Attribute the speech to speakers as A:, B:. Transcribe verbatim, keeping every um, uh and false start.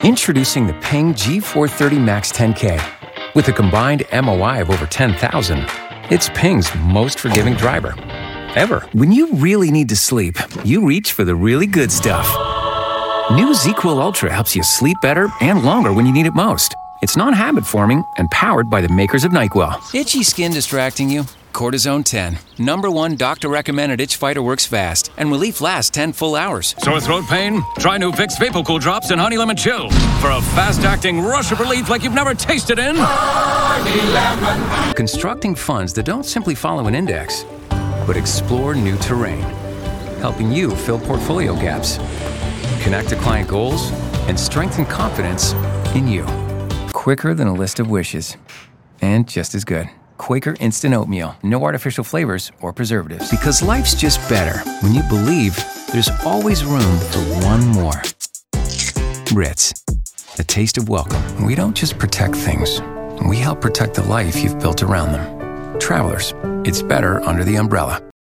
A: Introducing the Ping G four thirty Max ten K. With a combined M O I of over ten thousand, it's Ping's most forgiving driver ever. When you really need to sleep, you reach for the really good stuff. New ZzzQuil Ultra helps you sleep better and longer when you need it most. It's non-habit forming and powered by the makers of NyQuil. Itchy skin distracting you? Cortisone ten. Number one doctor-recommended itch fighter works fast, and relief lasts ten full hours.
B: Sore throat pain? Try new Vicks VapoCool Drops and Honey Lemon Chill for a fast-acting rush of relief like you've never tasted in.
C: Honey Lemon.
A: Constructing funds that don't simply follow an index, but explore new terrain, helping you fill portfolio gaps, connect to client goals, and strengthen confidence in you. Quicker than a list of wishes, and just as good. Quaker Instant Oatmeal. No artificial flavors or preservatives. Because life's just better when you believe there's always room for one more. Ritz. The taste of welcome. We don't just protect things. We help protect the life you've built around them. Travelers, it's better under the umbrella.